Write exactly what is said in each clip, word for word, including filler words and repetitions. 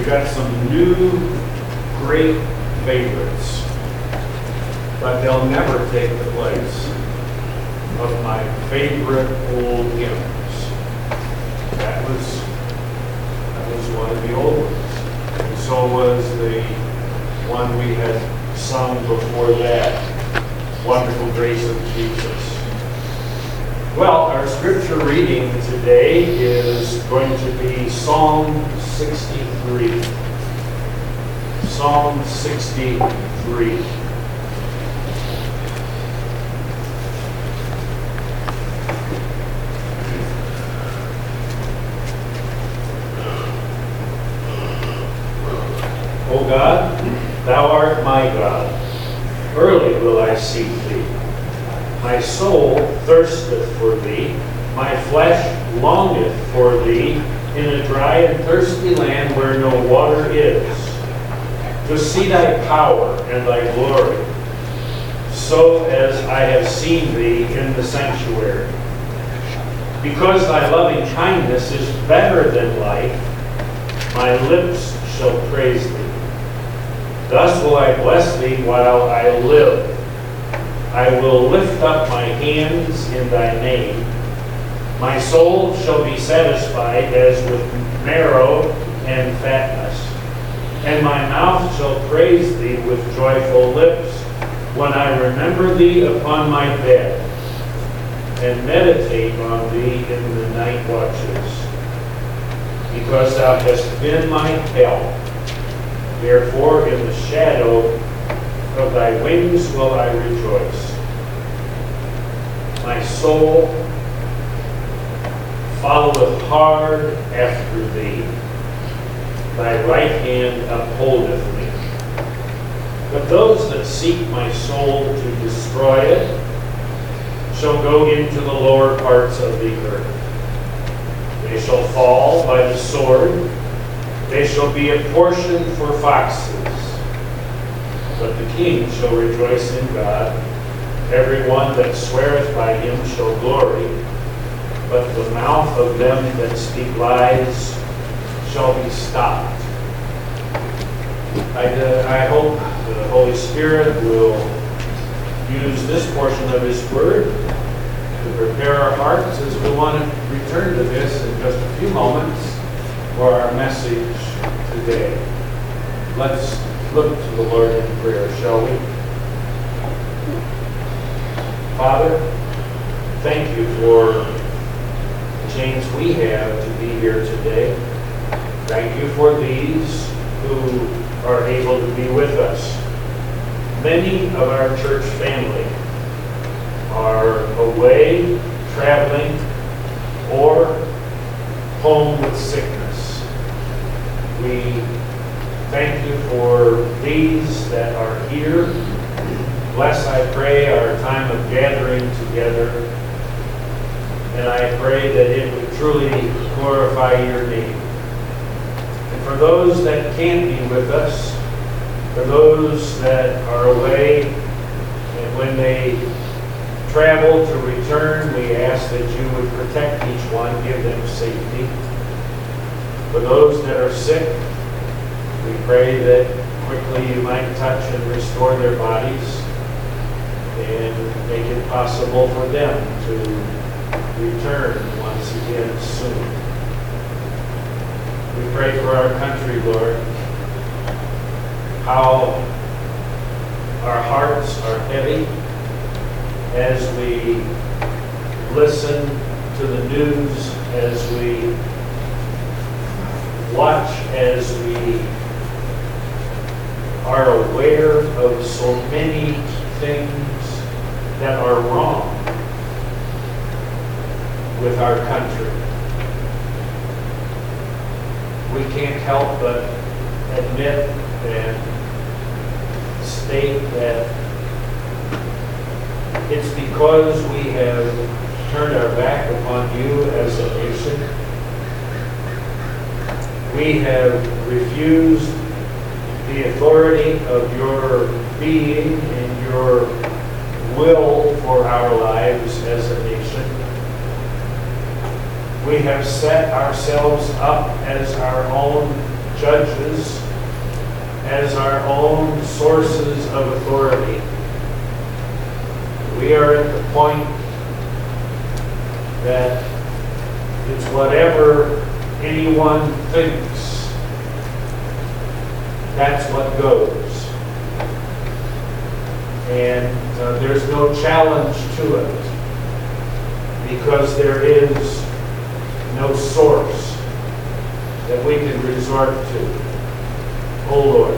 got some new great favorites, but they'll never take the place of my favorite old hymns. That was, that was one of the old ones. And so was the one we had sung before that, Wonderful Grace of Jesus. Well, our scripture reading today is going to be Psalm sixty-three. Psalm sixty-three. O God, thou art my God. Early will I seek thee. My soul thirsteth for thee. My flesh longeth for thee in a dry and thirsty land where no water is, to see thy power and thy glory, so as I have seen thee in the sanctuary. Because thy loving kindness is better than life, my lips shall praise thee. Thus will I bless thee while I live. I will lift up my hands in thy name. My soul shall be satisfied as with marrow and fatness, and my mouth shall praise thee with joyful lips when I remember thee upon my bed and meditate on thee in the night watches. Because thou hast been my help, therefore in the shadow of thy wings will I rejoice. My soul followeth hard after thee. Thy right hand upholdeth me. But those that seek my soul to destroy it shall go into the lower parts of the earth. They shall fall by the sword. They shall be a portion for foxes. But the king shall rejoice in God. Every one that sweareth by him shall glory. But the mouth of them that speak lies shall be stopped. I, uh, I hope the Holy Spirit will use this portion of his word to prepare our hearts as we want to return to this in just a few moments for our message today. Let's look to the Lord in prayer, shall we? Father, thank you for the chance we have to be here today. Thank you for these who are able to be with us. Many of our church family are away, traveling, or home with sickness. We thank you for these that are here. Bless, I pray, our time of gathering together. And I pray that it would truly glorify your name. And for those that can't be with us, for those that are away, and when they travel to return, we ask that you would protect each one, give them safety. For those that are sick, we pray that quickly you might touch and restore their bodies and make it possible for them to return once again soon. We pray for our country, Lord, how our hearts are heavy as we listen to the news, as we watch, as we are aware of so many things that are wrong with our country. We can't help but admit and state that it's because we have turned our back upon you as a nation. We have refused the authority of your being and your will for our lives as a nation. We have set ourselves up as our own judges as our own sources of authority. We are at the point that it's whatever anyone thinks, that's what goes. And uh, there's no challenge to it because there is no source that we can resort to. Oh Lord,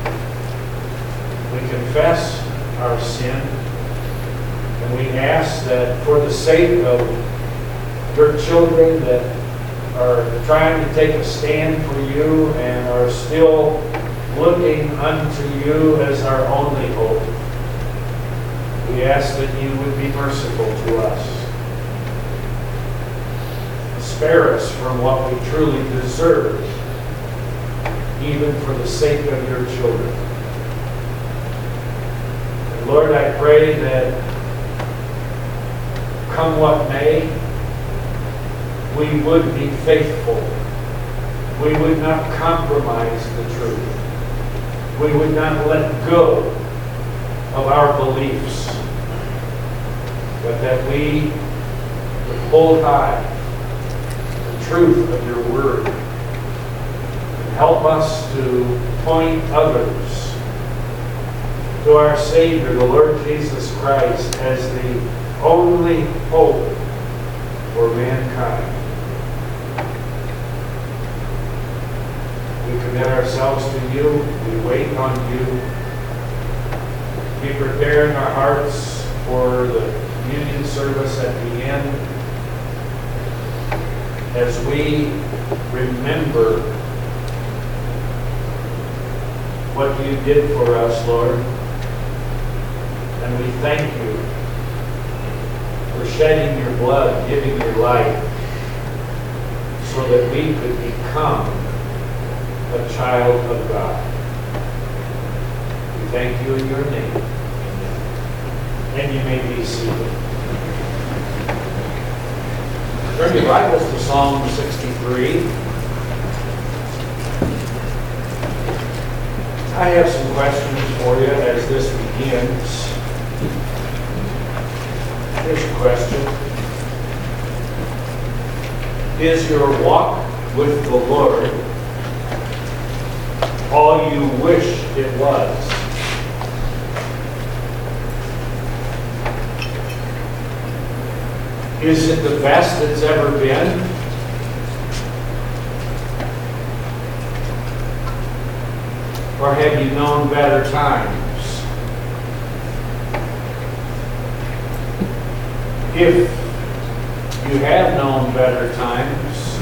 we confess our sin and we ask that for the sake of your children that are trying to take a stand for you and are still looking unto you as our only hope, we ask that you would be merciful to us. Spare us from what we truly deserve, even for the sake of your children. And Lord, I pray that come what may, we would be faithful. We would not compromise the truth. We would not let go of our beliefs, but that we would hold high the truth of your word and help us to point others to our Savior, the Lord Jesus Christ, as the only hope for mankind. We commit ourselves to you. We wait on you. Be preparing our hearts for the communion service at the end as we remember what you did for us, Lord. And we thank you for shedding your blood, giving your life, so that we could become a child of God. We thank you in your name. Amen. And you may be seated. Turn your Bibles to Psalm sixty-three. I have some questions for you as this begins. Here's a question. Is your walk with the Lord all you wish it was? Is it the best it's ever been? Or have you known better times? If you have known better times,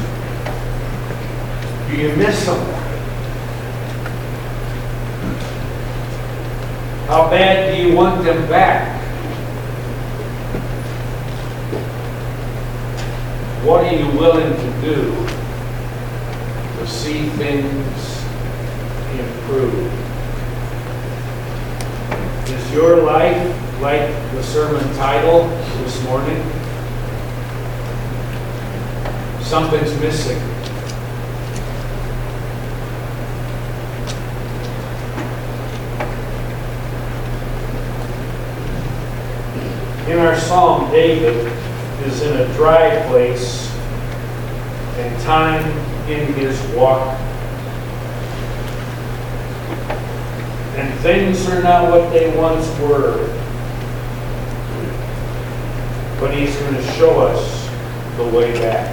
do you miss them? How bad do you want them back? What are you willing to do to see things improve? Is your life like the sermon title this morning? Something's missing. In our psalm, David is in a dry place and time in his walk. And things are not what they once were. But he's going to show us the way back.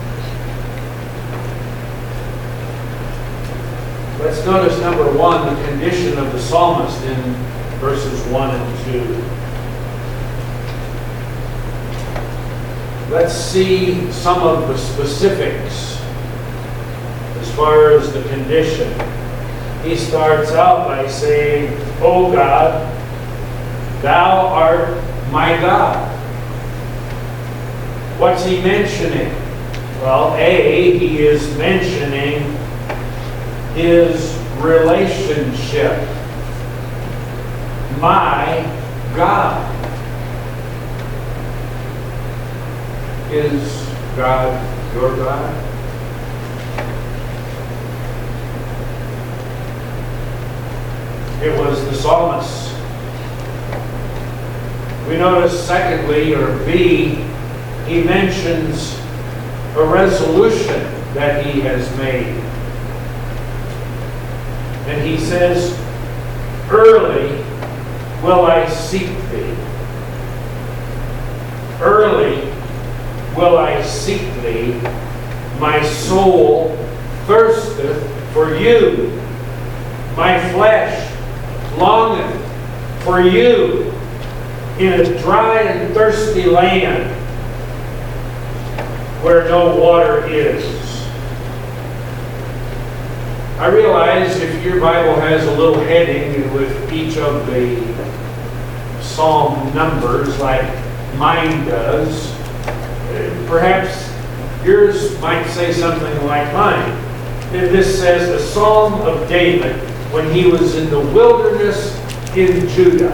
Let's notice, number one, the condition of the psalmist in verses one and two. Let's see some of the specifics as far as the condition. He starts out by saying, "O God, thou art my God." What's he mentioning? Well, A, he is mentioning his relationship. My God. Is God your God? It was the psalmist. We notice secondly, or B, he mentions a resolution that he has made. And he says, early will I seek thee. Early will I seek thee. My soul thirsteth for you. My flesh longeth for you in a dry and thirsty land where no water is. I realize if your Bible has a little heading with each of the psalm numbers like mine does, perhaps yours might say something like mine. This says the Psalm of David when he was in the wilderness in Judah.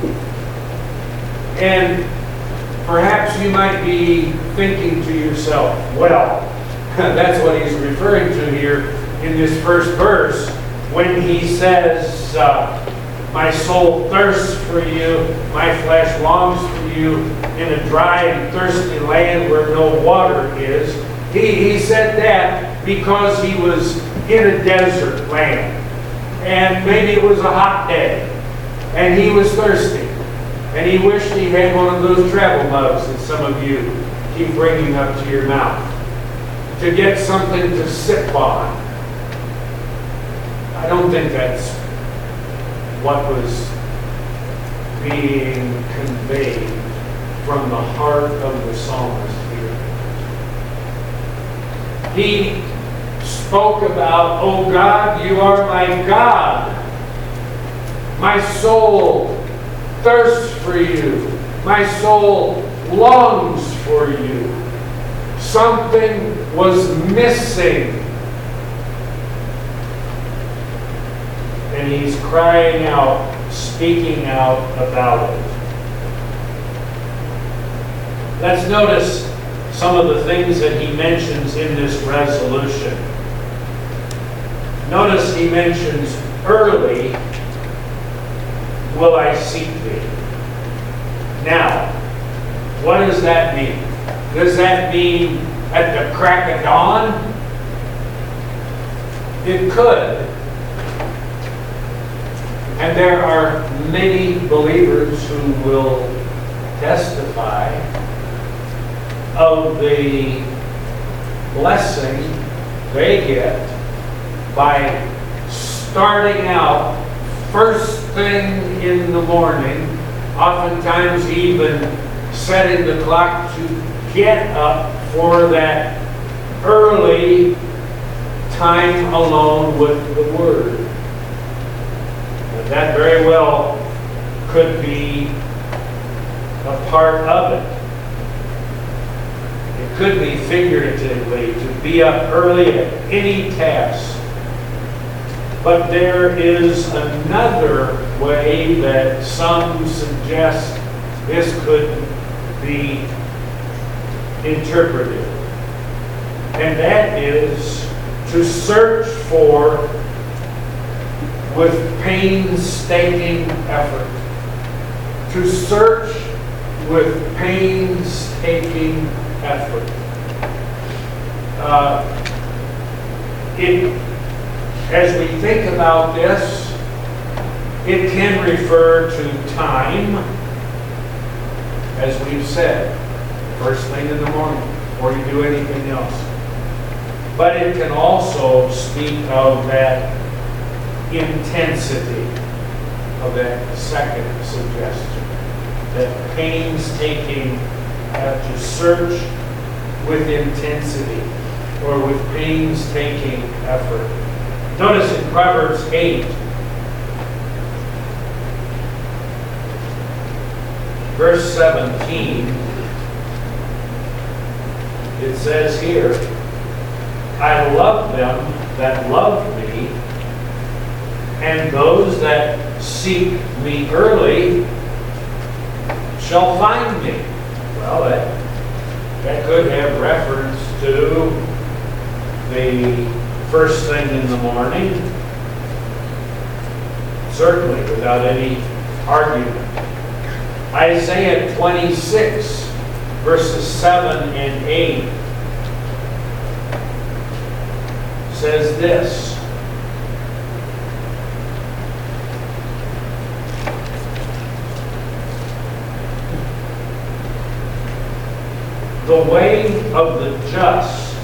And perhaps you might be thinking to yourself, well, that's what he's referring to here in this first verse when he says, uh, my soul thirsts for you, my flesh longs for you in a dry and thirsty land where no water is. He, he said that because he was in a desert land. And maybe it was a hot day. And he was thirsty. And he wished he had one of those travel mugs that some of you keep bringing up to your mouth to get something to sip on. I don't think that's what was being conveyed from the heart of the psalmist here. He spoke about, oh God, you are my God. My soul thirsts for you. My soul longs for you. Something was missing. And he's crying out, speaking out about it. Let's notice some of the things that he mentions in this resolution. Notice he mentions, early will I seek thee. Now, what does that mean? Does that mean at the crack of dawn? It could. And there are many believers who will testify of the blessing they get by starting out first thing in the morning, oftentimes even setting the clock to get up for that early time alone with the Word. And that very well could be a part of it. It could be figuratively to be up early at any task. But there is another way that some suggest this could be interpreted. And that is to search for with painstaking effort. To search with painstaking effort. Uh, it As we think about this, it can refer to time, as we've said, first thing in the morning, before you do anything else. But it can also speak of that intensity of that second suggestion, that painstaking uh, to search with intensity or with painstaking effort. Notice in Proverbs eight, verse seventeen, it says here, I love them that love me, and those that seek me early shall find me. Well, that, that could have reference to the first thing in the morning, certainly, without any argument. Isaiah twenty-six, verses seven and eight says this. The way of the just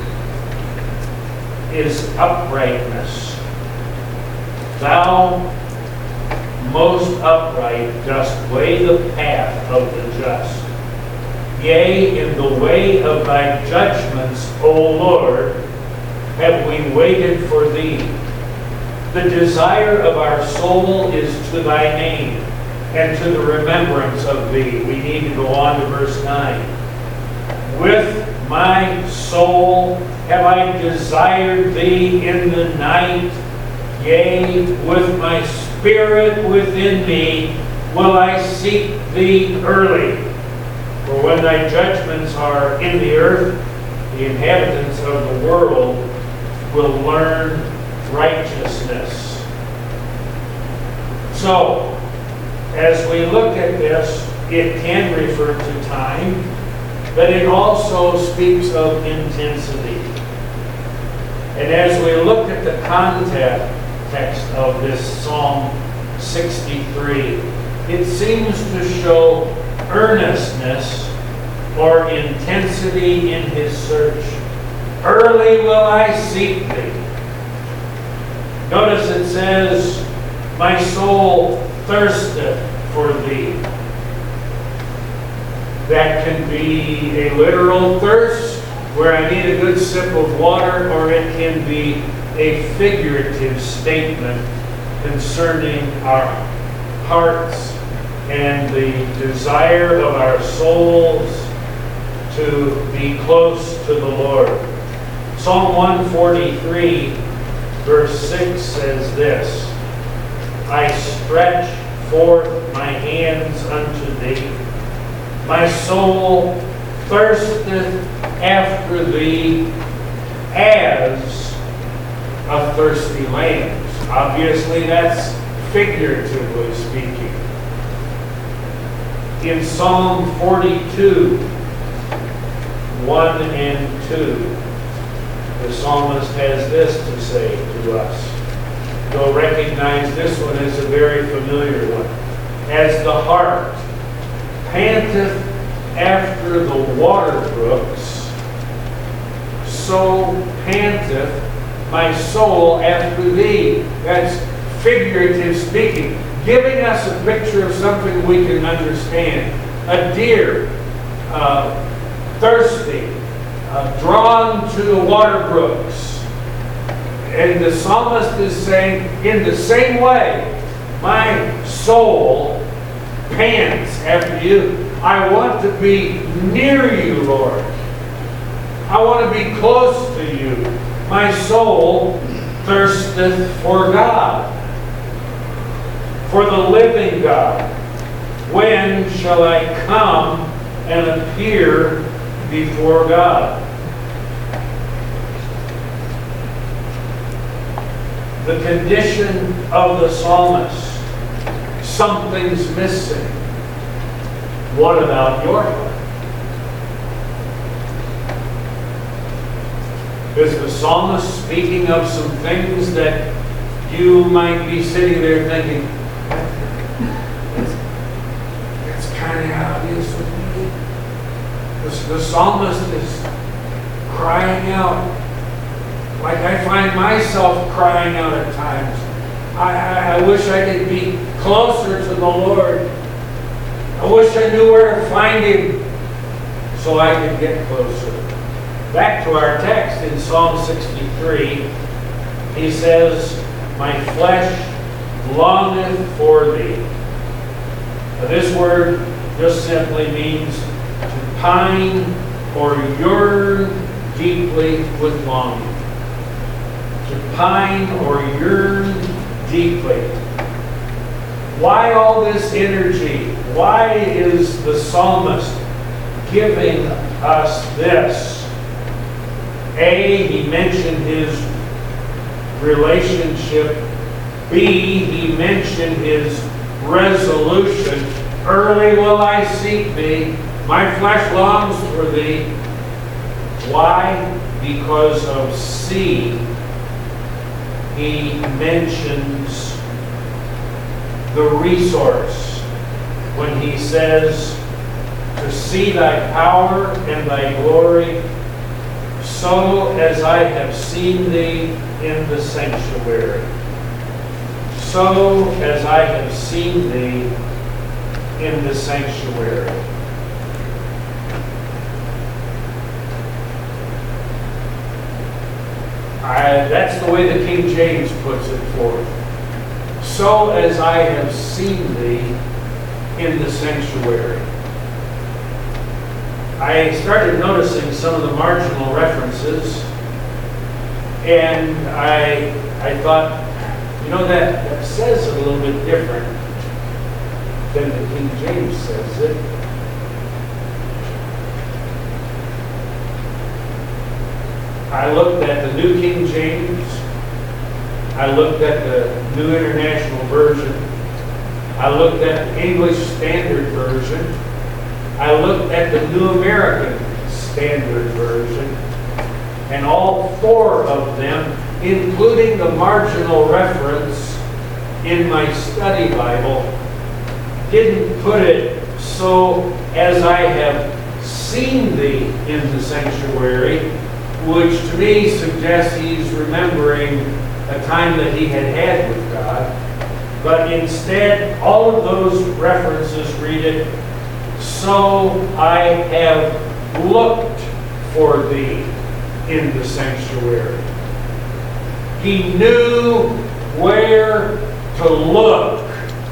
is uprightness. Thou, most upright, dost weigh the path of the just. Yea, in the way of thy judgments, O Lord, have we waited for thee. The desire of our soul is to thy name, and to the remembrance of thee. We need to go on to verse nine. With my soul have I desired thee in the night, yea, with my spirit within me will I seek thee early. For when thy judgments are in the earth, the inhabitants of the world will learn righteousness. So, as we look at this, it can refer to time, but it also speaks of intensity. And as we look at the context of this Psalm sixty-three, it seems to show earnestness or intensity in his search. Early will I seek thee. Notice it says, my soul thirsteth for thee. That can be a literal thirst, where I need a good sip of water, or it can be a figurative statement concerning our hearts and the desire of our souls to be close to the Lord. Psalm one forty-three, verse six says this, I stretch forth my hands unto thee. My soul thirsteth after thee as a thirsty land. Obviously, that's figuratively speaking. In Psalm forty-two, one and two, the psalmist has this to say to us. You'll recognize this one as a very familiar one. As the hart panteth after the water brooks, so panteth my soul after thee. That's figurative speaking, giving us a picture of something we can understand. A deer, uh, thirsty, uh, drawn to the water brooks. And the psalmist is saying, in the same way, my soul pants after you. I want to be near you, Lord. I want to be close to you. My soul thirsteth for God, for the living God. When shall I come and appear before God? The condition of the psalmist. Something's missing. What about your heart? Is the psalmist speaking of some things that you might be sitting there thinking, it's, it's kind of obvious with me? The, the psalmist is crying out, like I find myself crying out at times. I, I, I wish I could be closer to the Lord. I wish I knew where to find Him so I could get closer. Back to our text in Psalm sixty-three, he says, my flesh longeth for thee. Now, this word just simply means to pine or yearn deeply with longing. To pine or yearn deeply. Why all this energy? Why is the psalmist giving us this? A, he mentioned his relationship B, he mentioned his resolution, early will I seek thee, my flesh longs for thee. Why? Because of C, he mentions the resource when he says, to see thy power and thy glory, so as I have seen thee in the sanctuary. So as I have seen thee in the sanctuary. I, that's the way the King James puts it forth. So as I have seen thee in the sanctuary. I started noticing some of the marginal references, and I I thought, you know, that, that says it a little bit different than the King James says it. I looked at the New King James. I looked at the New International Version. I looked at the English Standard Version. I looked at the New American Standard Version. And all four of them, including the marginal reference in my study Bible, didn't put it so as I have seen thee in the sanctuary, which to me suggests he's remembering a time that he had had with God. But instead, all of those references read it, so I have looked for thee in the sanctuary. He knew where to look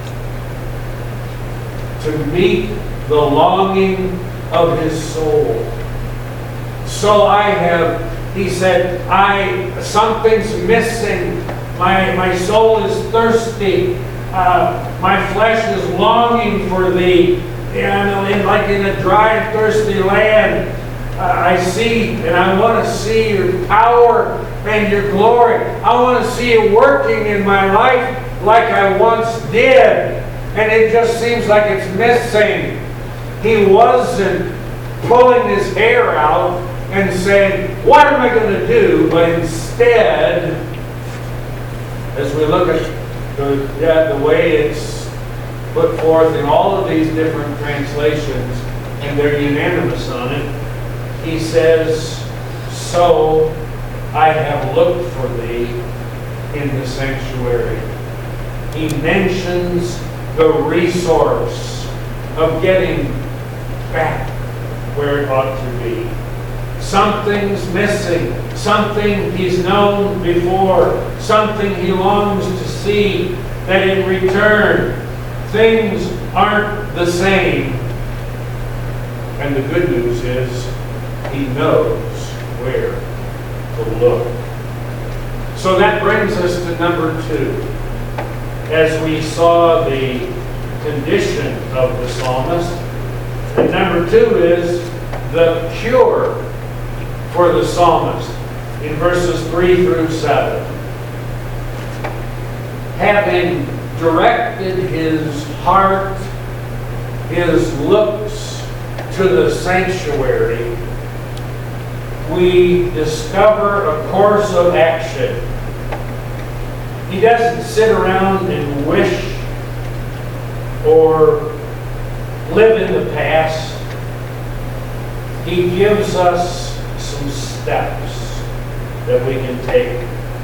to meet the longing of his soul. So I have, he said, I something's missing. My, my soul is thirsty. Uh, my flesh is longing for thee. And in, like in a dry and thirsty land, uh, I see and I want to see your power and your glory. I want to see it working in my life like I once did. And it just seems like it's missing. He wasn't pulling his hair out and saying, what am I going to do? But instead, as we look at the, yeah, the way it's put forth in all of these different translations, and they're unanimous on it, he says, so I have looked for thee in the sanctuary. He mentions the resource of getting back where it ought to be. Something's missing. Something he's known before. Something he longs to see. That in return, things aren't the same. And the good news is, he knows where to look. So that brings us to number two. As we saw the condition of the psalmist, and number two is the cure for the psalmist in verses three through seven. Having directed his heart, his looks to the sanctuary, we discover a course of action. He doesn't sit around and wish or live in the past. He gives us some steps that we can take.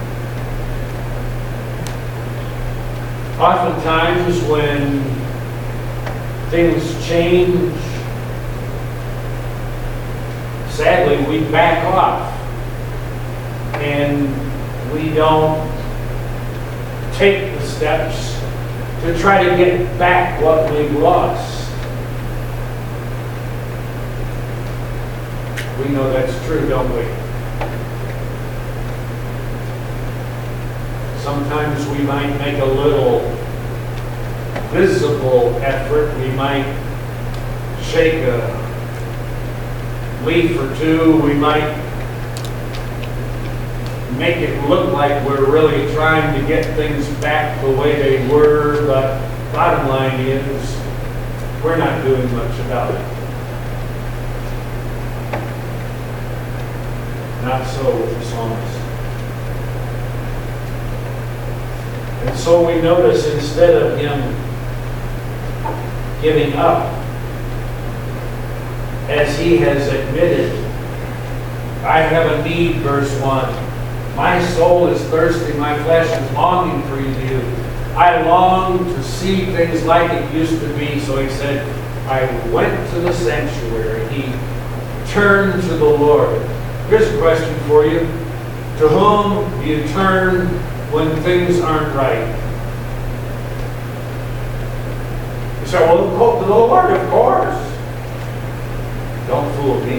Oftentimes when things change, sadly we back off and we don't take the steps to try to get back what we've lost. We know that's true, don't we? Sometimes we might make a little visible effort. We might shake a leaf or two. We might make it look like we're really trying to get things back the way they were, but bottom line is, we're not doing much about it. Not so with the psalmist. And so we notice instead of him giving up, as he has admitted, I have a need, verse one. My soul is thirsty, my flesh is longing for you. I long to see things like it used to be. So he said, I went to the sanctuary. He turned to the Lord. Here's a question for you. To whom do you turn when things aren't right? You say, well, to the Lord, of course. Don't fool me.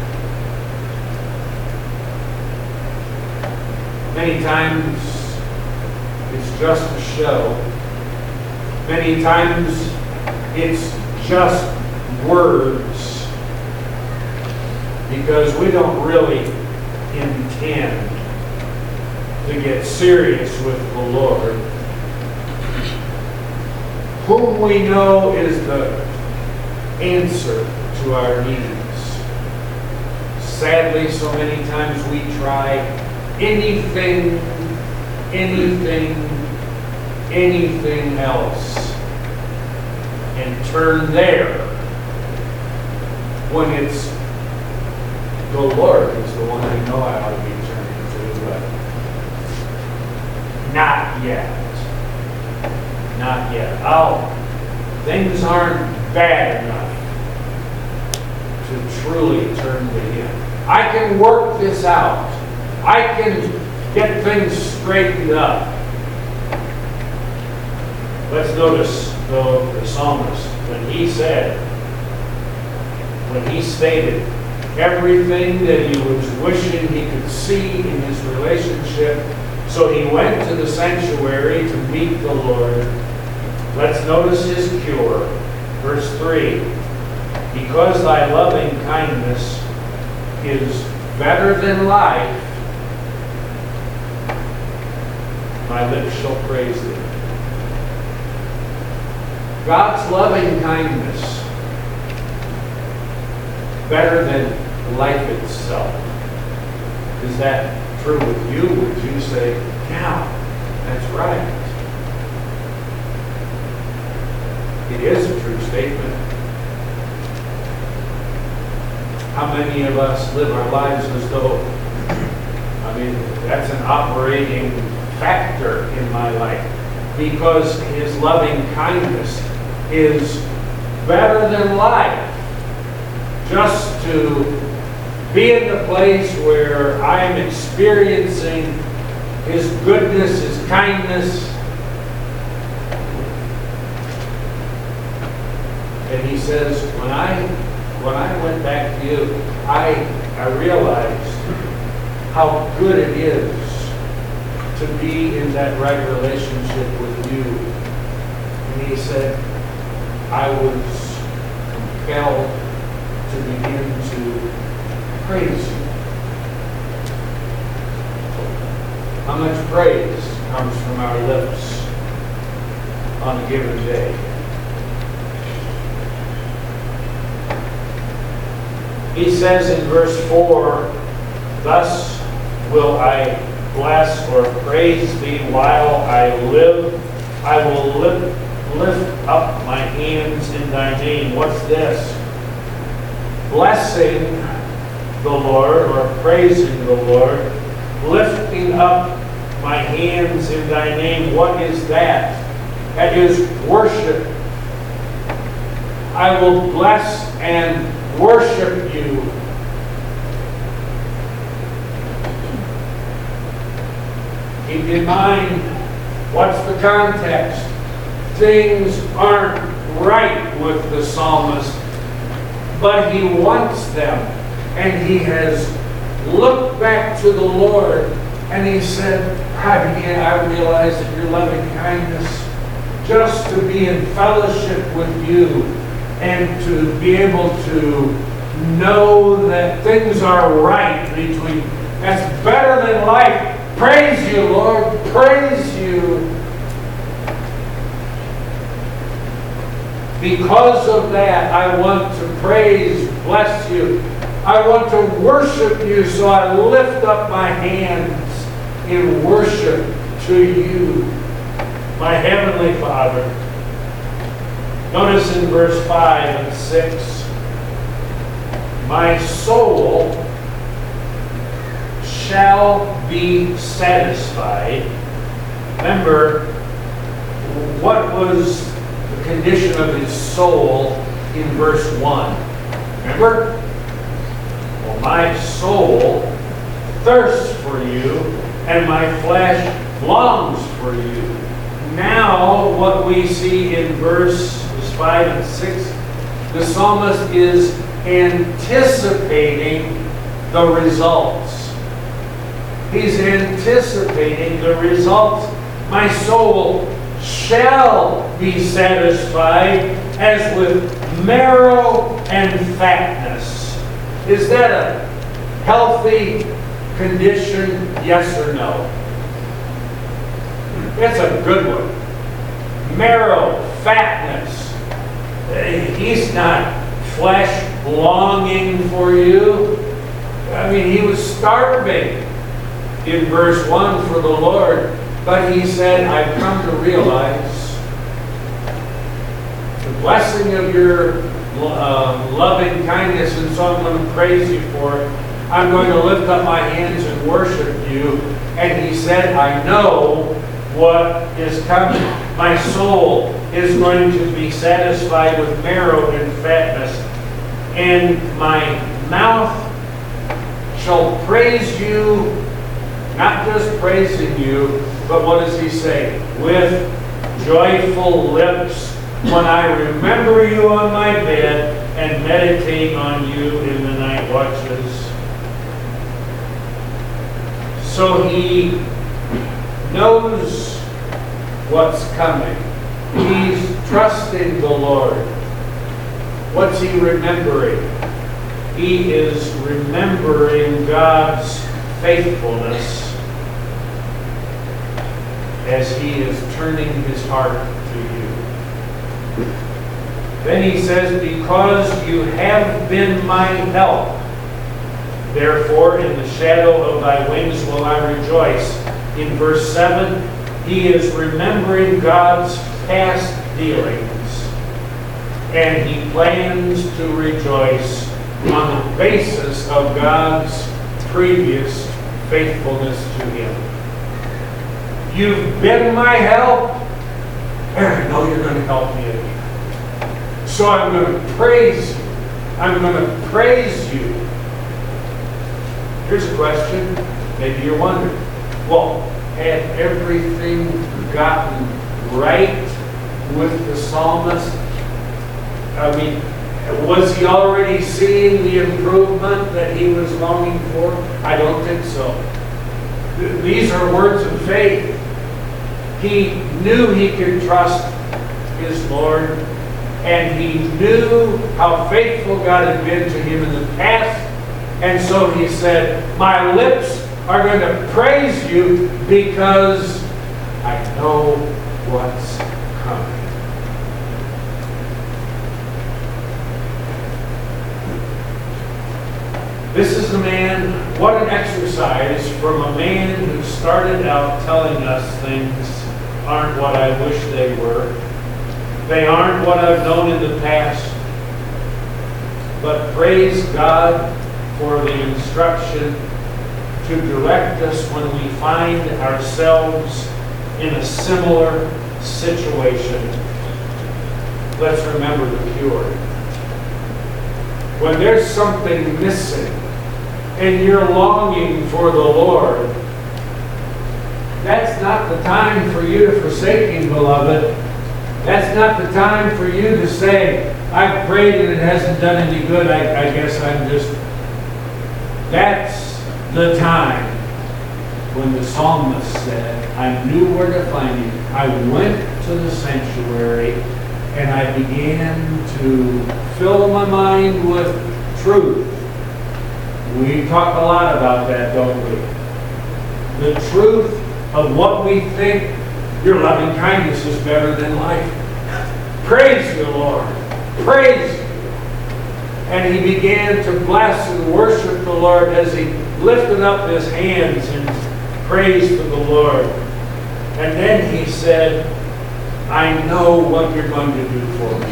Many times it's just a show. Many times it's just words, because we don't really intend to get serious with the Lord, whom we know is the answer to our needs. Sadly, so many times we try anything, anything, anything else and turn there when it's the Lord is the one I know I ought to be turning to, but not yet. Not yet. Oh, things aren't bad enough to truly turn to Him. I can work this out. I can get things straightened up. Let's notice, though, the psalmist, when he said, when he stated everything that he was wishing he could see in his relationship, so he went to the sanctuary to meet the Lord. Let's notice his cure. Verse three, because thy loving kindness is better than life, my lips shall praise thee. God's loving kindness, better than life itself. Is that true with you? Would you say, yeah, that's right? It is a true statement. How many of us live our lives as though, I mean, that's an operating factor in my life, because His loving kindness is better than life. Just to be in the place where I am experiencing His goodness, His kindness. And He says, when I when I went back to you, I I realized how good it is to be in that right relationship with you. And He said, I was compelled to begin to praise you. How much praise comes from our lips on a given day? He says in verse four, thus will I bless or praise thee while I live. I will lift, lift up my hands in thy name. What's this? Blessing the Lord or praising the Lord, lifting up my hands in thy name. What is that? That is worship. I will bless and worship you. Keep in mind, what's the context? Things aren't right with the psalmist, but he wants them. And he has looked back to the Lord and he said, I began, I realize that your loving kindness, just to be in fellowship with you and to be able to know that things are right between, that's better than life. Praise you, Lord. Praise you. Because of that, I want to praise, bless you. I want to worship you, so I lift up my hands in worship to you, my Heavenly Father. Notice in verse five and six, my soul shall be satisfied. Remember, what was the condition of his soul in verse one? Remember? Well, my soul thirsts for you, and my flesh longs for you. Now, what we see in verses five and six, the psalmist is anticipating the results. He's anticipating the results. My soul shall be satisfied as with marrow and fatness. Is that a healthy condition, yes or no? That's a good one. Marrow, fatness. He's not flesh longing for you. I mean, he was starving in verse one for the Lord, but he said, I've come to realize the blessing of your uh, loving kindness, and so I'm going to praise you for it. I'm going to lift up my hands and worship you. And he said, I know what is coming. My soul is going to be satisfied with marrow and fatness, and my mouth shall praise you, not just praising you, but what does he say? With joyful lips, when I remember you on my bed and meditate on you in the night watches. So he knows what's coming. He's trusting the Lord. What's he remembering? He is remembering God's faithfulness as he is turning his heart to you. Then he says, because you have been my help, therefore in the shadow of thy wings will I rejoice. In verse seven, he is remembering God's past dealings, and he plans to rejoice on the basis of God's previous faithfulness to him. You've been my help, and I know you're going to help me again. So I'm going to praise you. I'm going to praise you. Here's a question. Maybe you're wondering, well, had everything gotten right with the psalmist? I mean, was he already seeing the improvement that he was longing for? I don't think so. These are words of faith. He knew he could trust his Lord, and he knew how faithful God had been to him in the past, and so he said, my lips are going to praise you because I know what's coming. This is a man, what an exercise from a man who started out telling us things aren't what I wish they were. They aren't what I've known in the past. But praise God for the instruction to direct us when we find ourselves in a similar situation. Let's remember the cure. When there's something missing and you're longing for the Lord, that's not the time for you to forsake Him, beloved. That's not the time for you to say, I've prayed and it hasn't done any good. I, I guess I'm just... That's the time when the psalmist said, I knew where to find Him. I went to the sanctuary and I began to fill my mind with truth. We talk a lot about that, don't we? the truth of what we think. Your loving kindness is better than life. Praise you, Lord. Praise you. And he began to bless and worship the Lord as he lifted up his hands in praise to the Lord. And then he said, I know what you're going to do for me.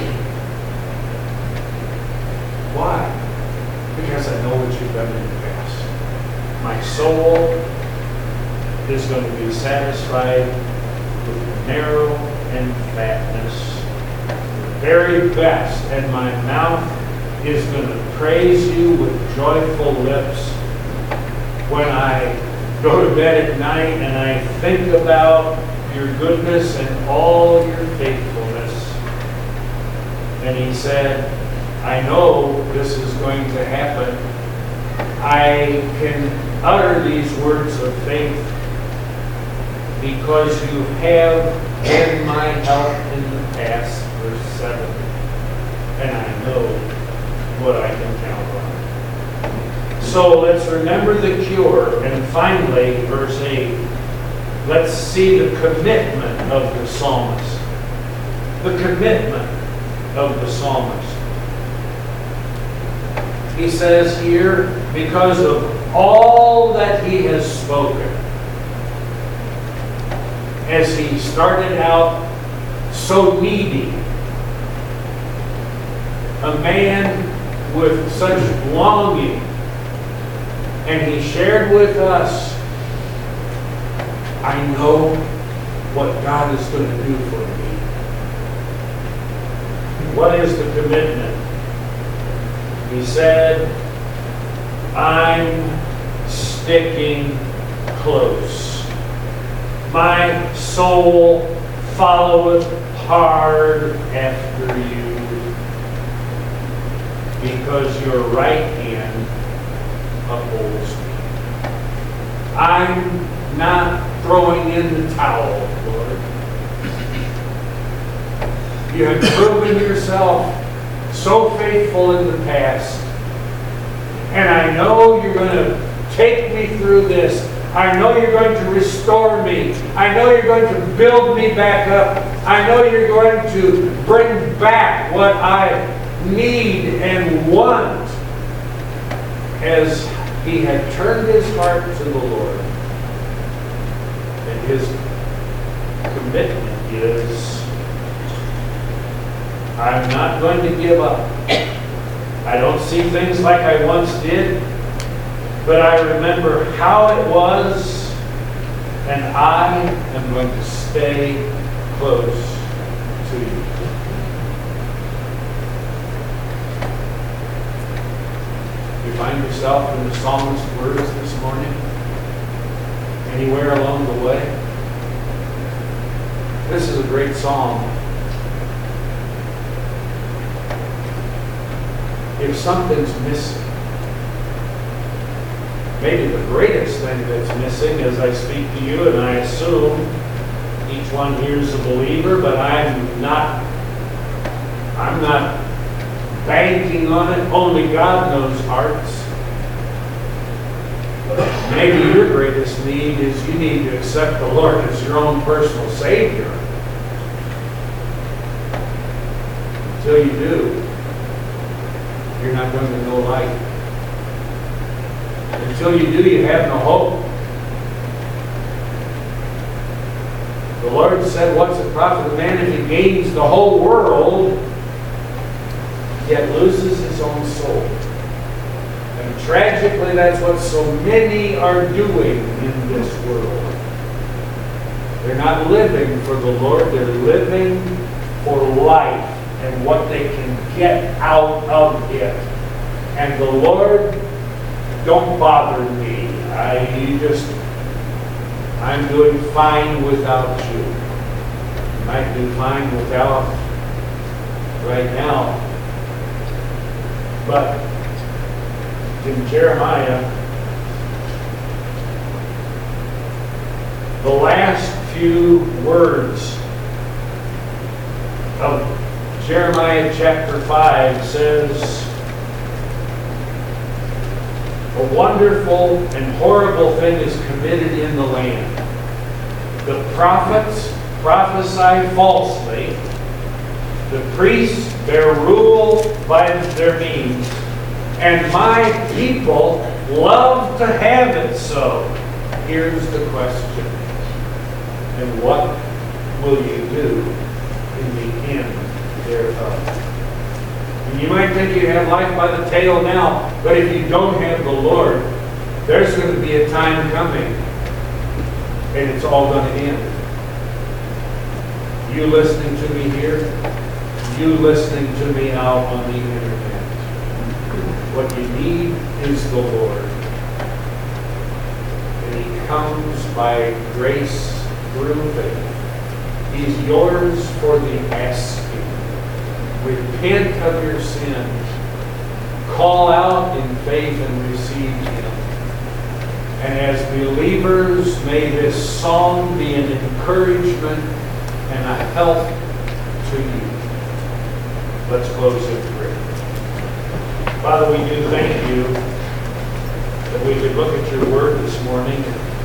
Why? Because I know what you've done in the past. My soul is going to be satisfied with marrow and fatness, the very best, and my mouth is going to praise you with joyful lips. When I go to bed at night and I think about your goodness and all your faithfulness. And he said, I know this is going to happen. I can utter these words of faith because you have been my help in the past, verse seven. And I know what I can count on. So let's remember the cure. And finally, verse eight, let's see the commitment of the psalmist. The commitment of the psalmist. He says here, because of all that he has spoken, as he started out so needy, a man with such longing, and he shared with us, I know what God is going to do for me. What is the commitment? He said, I'm sticking close. My soul followeth hard after you, because your right hand upholds me. I'm not throwing in the towel, Lord. You have proven yourself so faithful in the past. And I know you're going to take me through this. I know you're going to restore me. I know you're going to build me back up. I know you're going to bring back what I need and want. As he had turned his heart to the Lord. And his commitment is, I'm not going to give up. I don't see things like I once did, but I remember how it was, and I am going to stay close to you. You find yourself in the psalmist's words this morning? Anywhere along the way? This is a great psalm. If something's missing, maybe the greatest thing that's missing, as I speak to you, and I assume each one here is a believer, but I'm not, I'm not banking on it. Only God knows hearts. Maybe your greatest need is you need to accept the Lord as your own personal Savior. Until you do, you're not going to know light. Until you do, you have no hope. The Lord said, what's the profit of man if he gains the whole world, yet loses his own soul? And tragically, that's what so many are doing in this world. They're not living for the Lord, they're living for life and what they can get out of it. And the Lord, don't bother me. I you just, I'm doing fine without you. Might do fine without right now. But in Jeremiah, the last few words of Jeremiah chapter five says, a wonderful and horrible thing is committed in the land. The prophets prophesy falsely. The priests bear rule by their means. And my people love to have it so. Here's the question. And what will you do in the end thereof? And you might think you have life by the tail now, but if you don't have the Lord, there's going to be a time coming, and it's all going to end. You listening to me here, you listening to me out on the internet. What you need is the Lord. And He comes by grace through faith. He's yours for the asking. Repent of your sins. Call out in faith and receive Him. And as believers, may this song be an encouragement and a help to you. Let's close in prayer. Father, we do thank you that we could look at your word this morning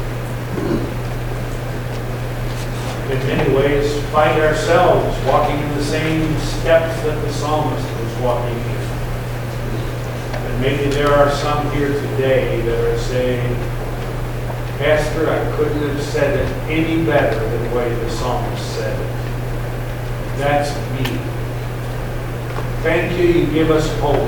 and in many ways find ourselves walking in the same steps that the psalmist was walking in. And maybe there are some here today that are saying, Pastor, I couldn't have said it any better than the way the psalmist said it. That's me. Thank you, you give us hope.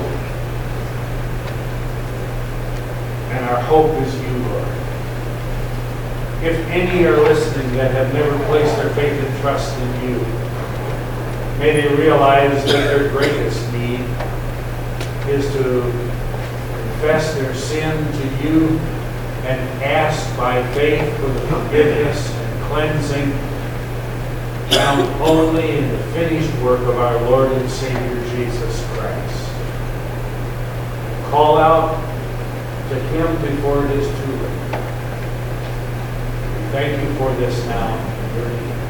And our hope is you, Lord. If any are listening that have never placed their faith and trust in you, may they realize that their greatest need is to confess their sin to you and ask by faith for the forgiveness and cleansing found only in the finished work of our Lord and Savior Jesus Christ. Call out to Him before it is too late. We thank you for this now in your name.